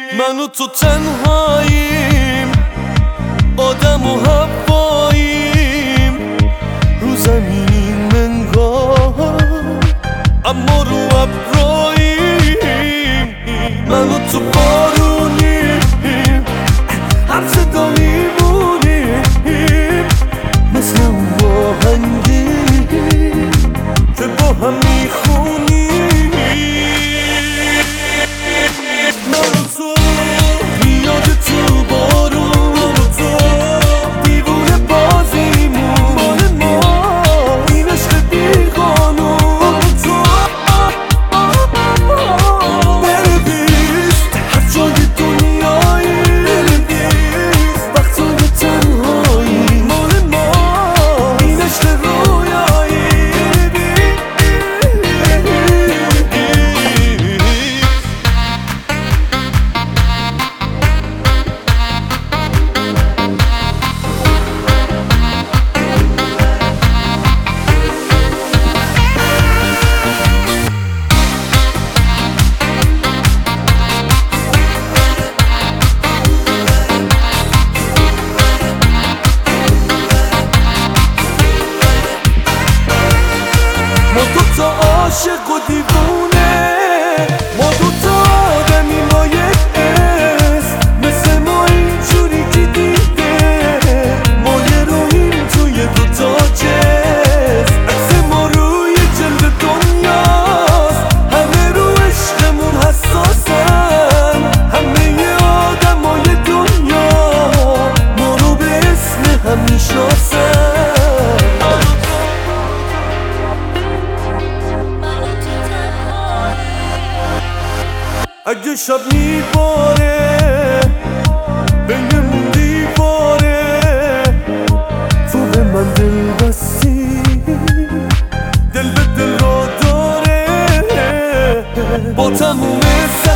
من و تو تنهاییم، آدم و هواییم، رو زمینیم منگار اما رو ابراییم. من و تو بارونیم، هم صدا میمونیم، مثل اون آهنگی که با هم میخونیم. من و تو میاد تو بارون، من و تو دیوونه بازیمون، مال ما این عشق بیقانون. من و تو بنویس هر جای دنیایی، بنویس وقتای تنهایی، مال ما این عشق رویایی. ما دوتا عاشق و دیوونه، ما دوتا آدمی با یک اسم، مثل ما اینجوری که دیده ما یه روحیم توی دوتا جسم. عکس ما روی جلد دنیاست، همه رو عشقمون حساسن، همه آدمای دنیا ما رو به اسم هم میشناسن. اگه شب میباره بینمون دیواره، تو به من دل بستی، دل به دل را داره، با تموم